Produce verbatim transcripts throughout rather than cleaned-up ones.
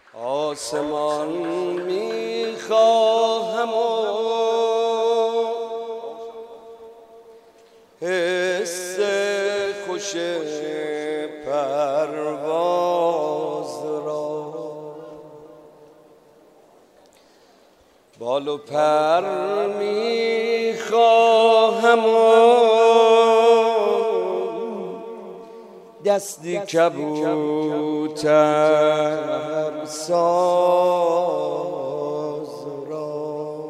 آسمان میخواهم و حس خوش پرواز را، بال و پر میخواهم و دستی کبوتر ساز را،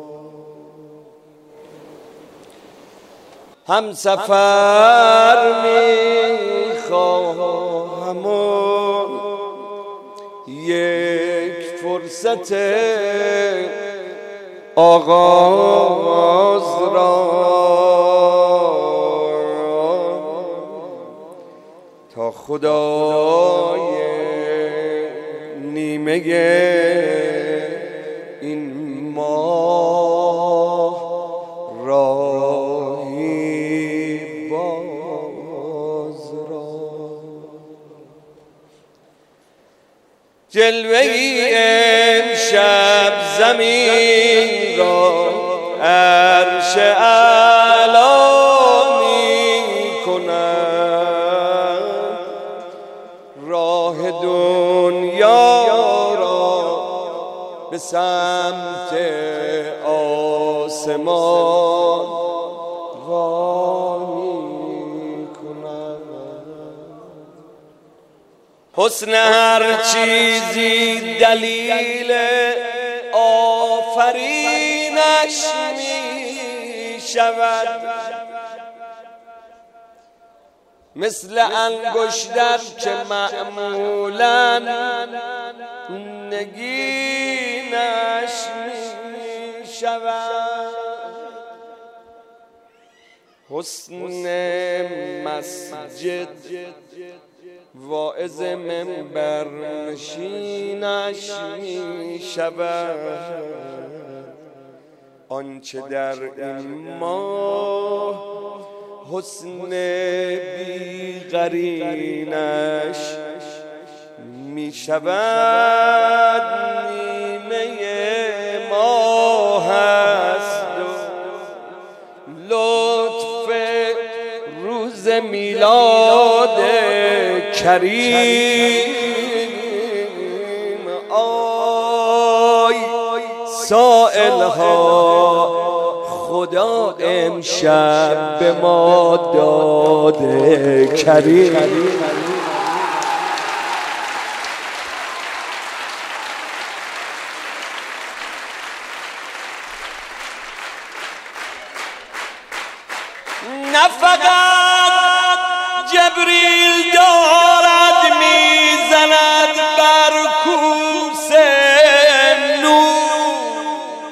هم سفر میخواهم و یک فرصت آغاز را، تا خدای نیمه این ماه راهی باز را، جلوه‌ای امشب زمین را عرش اعلی می کند، راه دنیا را به سمت آسمان وامی کند. حسن هر چیزی دلیل آفرینش می شود، مثل انگشتر که معمولاً نگینش می شود. حسن مسجد واعظ منبر نشینش می شود، آنچه در این ماه حسن بی‌قرینش می شود. نیمه ماه است و لطف روز میلاد کریم. آی سائل ها خدا امشب به ما داده کریم. نه فقط جبریل دارد میزند بر کوس نور،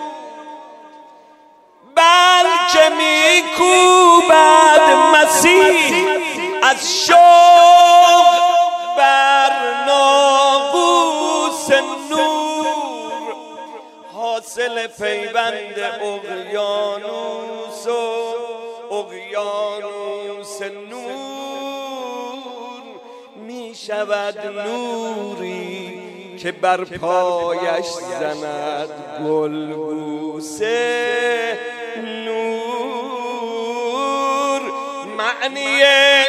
بلکه میکوبد مسیح از شوق بر ناقوس نور، حاصل پیوند اقیانوس و اقیانوس نور می شود نوری که بر پایش زند گلبوسه نور. معنی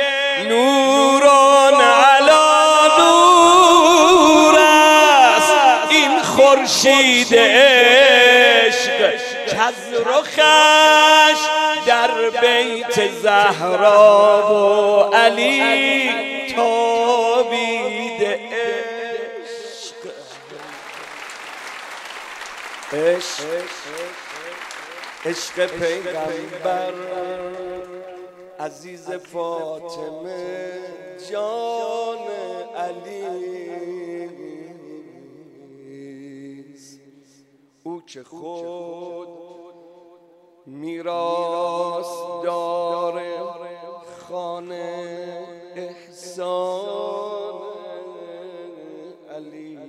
نوران علی نور است این خورشید عشق کز رخش در بیت زهرا و علی تابیده عشق. عشق عشق پیغمبر عزیز فاطمه جان علی، او که خود میراث داره خانه احسان علی.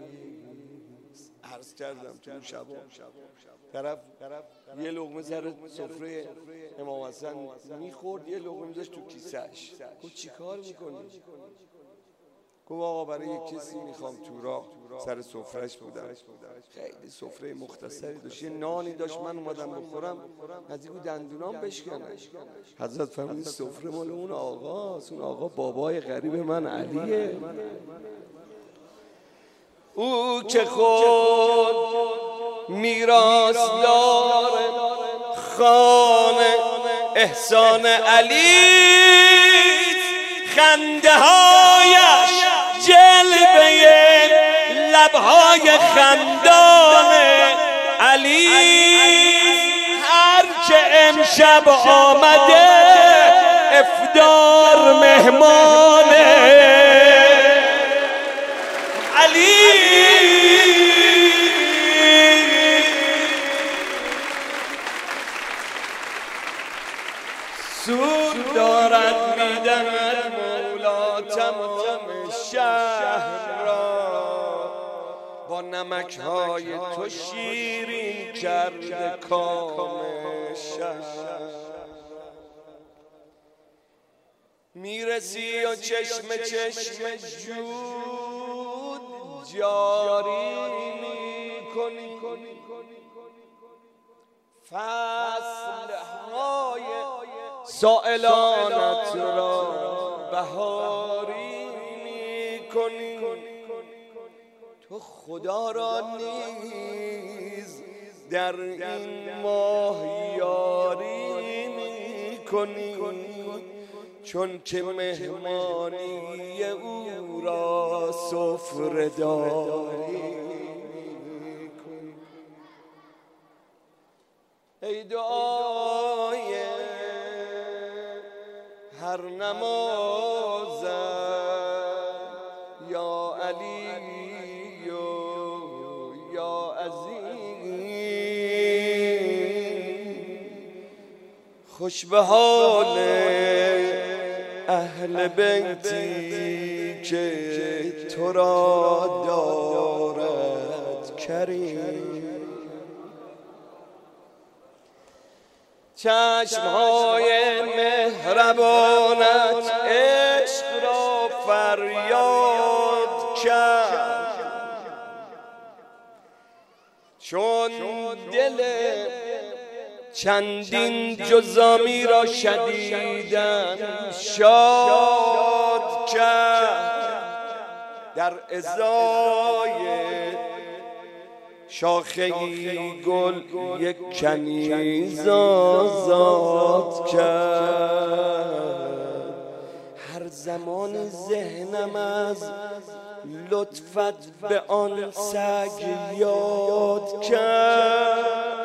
عرض کردم تو اون شبا طرف یه لقمه سر سفره امام حسن میخورد، یه لقمه میذاشت تو کیسهش. گفت چی کار میکنی؟ گفت آقا برای یک کسی میخوام تو راه سر سفرهش بودم، خیلی سفره مختصری داشت، یه نانی داشت، من اومدم بخورم نزدیک دندونام بشکنه. حضرت فرمود سفره مال اون آقاست، اون آقا بابای غریب من علیه، او که خود میراثدار خانه احسان علی، خنده هایش جلوه لبهای خندان علی، هر که امشب آمده افطار مهمان علی. سود دارد میدهد مولا تمام شهر را، با نمکهای تو شیرین کرده کام شهر. میرسی و چشم چشم جود جاری میکنی، فصلهای سائلانت را بهاری میکنی. تو خدا را نیز در این ماه یاری میکنی، چون که مهمانی او را سفره داری. ای دعای هر نمازم یا علی و یا عزیز، خوش به حال اهل بیتی که تو را دارد کریم. چشمهای مهربانت عشق را فریاد کرد، چون دل چندین جزامی را شدیداً شاد کرد. در ازای شاخه‌ی گل یک کنیز آزاد کرد. هر زمان ذهنم از لطفت به آن سگ یاد کرد.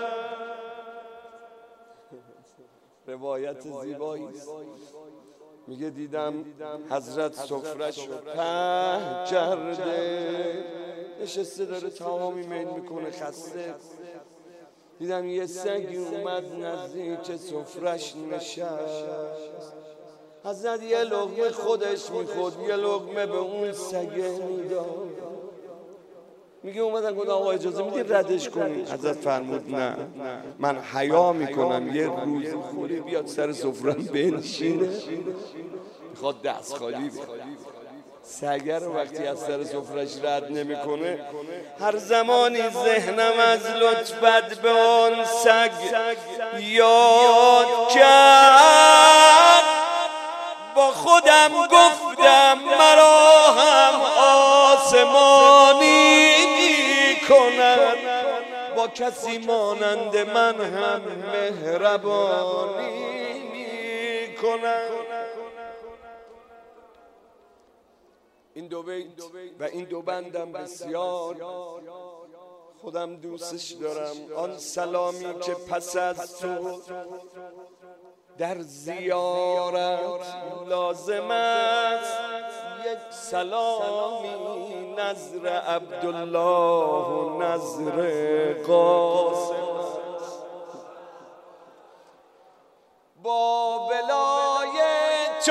روایت زیبایی است، میگه دیدم حضرت سفره‌شو پهن کرده، نشسته داره تمامی میل میکنه، خسته. دیدم یه سگی اومد نزدیک سفره‌اش نشست. حضرت یه لقمه خودش میخورد، یه لقمه به اون سگه میداد. میگه اومدن گفتن آقا اجازه میدی ردش کنی؟ حضرت فرمود نه، من حیا میکنم یه روزی خوری بیاد سر سفره‌ام بنشینه، میخواد دست خالی بیاد. سگر وقتی از سر سفره‌اش رد نمیکنه، هر زمانی ذهنم از لطفت به آن سگ یاد کرد. با خودم گفتم مرا هم آسمانی می‌کند، با کسی مانند من هم مهربانی می‌کند. این دو بیت و این دو بندم بسیار خودم دوستش دارم. آن سلامی که پس از تو در زیارت لازم است، یک سلامی نظر عبدالله و نظر قاسم است. با بلای تو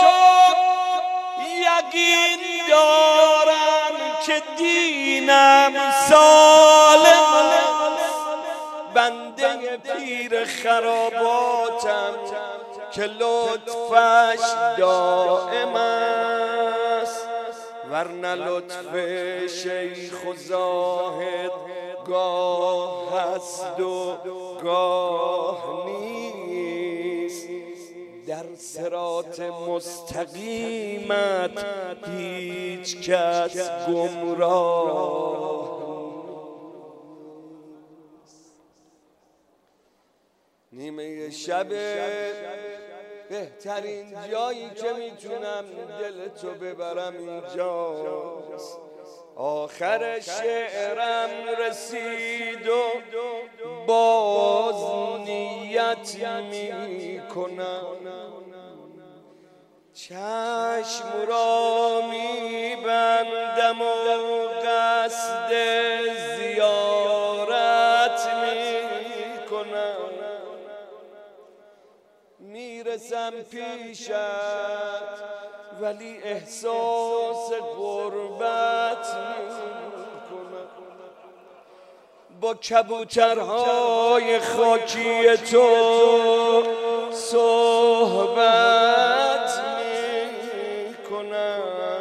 یقین دارم که دینم سالم است. بنده پیر خراباتم که لطفش دائم است، و ورنه لطف شیخ و زاهد گاه هست و گاه نیست، در صراط مستقیمت هیچ کس گمراه. نیمه شب بهترین جایی که میتونم دل تو ببرم اینجاست. آخر شعرم رسید و باز نیت میکنم، چشم را میبندم و قصد زیارت میکنم. میرسم پیشت ولی احساس غربت میکنم، با کبوترهای خاکی تو صحبت میکنم.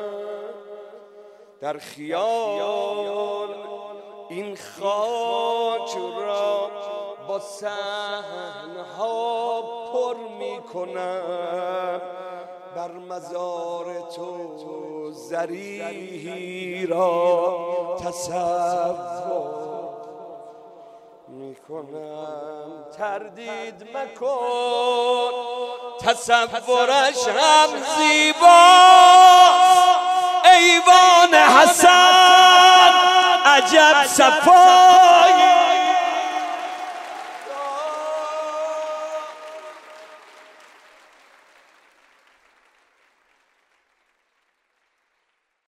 در خیال این خاک را با صحن‌ها پر میکنم، بر مزار تو ضریحی را تصور میکنم. تردید مکن تصورش هم زیباست، ایوان حسن عجب صفا